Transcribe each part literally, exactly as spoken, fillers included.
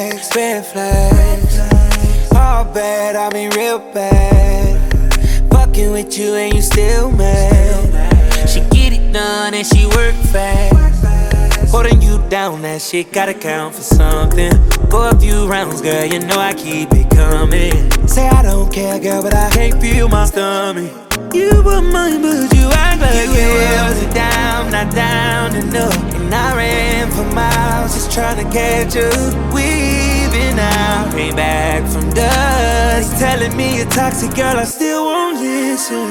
flags, red flags. All bad, I mean real bad. Fucking with you and you still mad. She get it done and she work fast. Holding you down, that shit gotta count for something. Go a few rounds, girl, you know I keep it coming. Say I don't care, girl, but I can't feel my stomach. You were mine, but you act like you held it down, not down enough. And I ran for miles, just trying to catch up. Weaving out, came back from dust. Telling me you're toxic, girl, I still won't listen.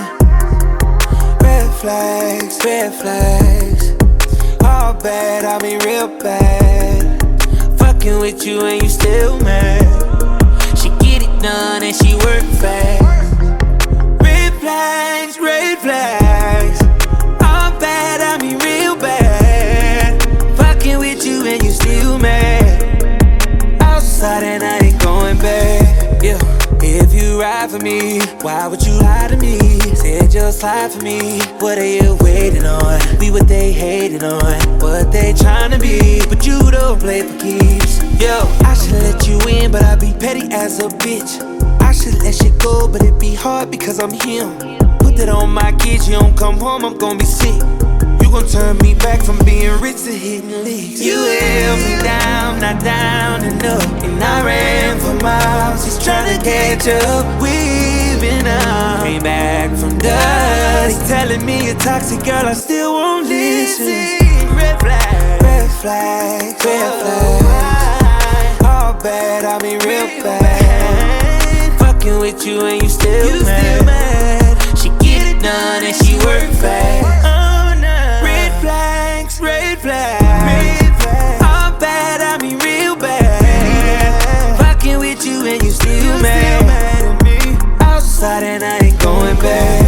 Red flags, red flags. All bad, I mean real bad. Fucking with you and you still mad. She get it done and she work fast. Red flags, red flags. All bad, I mean real bad. Fucking with you and you still mad. Outside and I ain't going back. Yeah. If you ride for me, why would you lie to me? Said just lie for me. What are you waiting on? Be what they hating on, what they trying to be. But you don't play for keeps. Yo, I should let you in, but I be petty as a bitch. I should let shit go, but it be hard because I'm him. Put that on my kids, you don't come home, I'm gonna be sick. You gon' turn me back from being rich to hitting leagues. You held me down, not down enough. And I ran for miles, just trying to catch up. Weaving out, came back from dust. Telling me you're toxic, girl, I still won't listen. Red flag, red flag, red flag. All bad, I mean real bad. Fucking with you and you still mad. She get it done and she work fast. Red flags, red flags. All bad, I mean real bad. Fucking with you and you still mad. Outside and I ain't going back.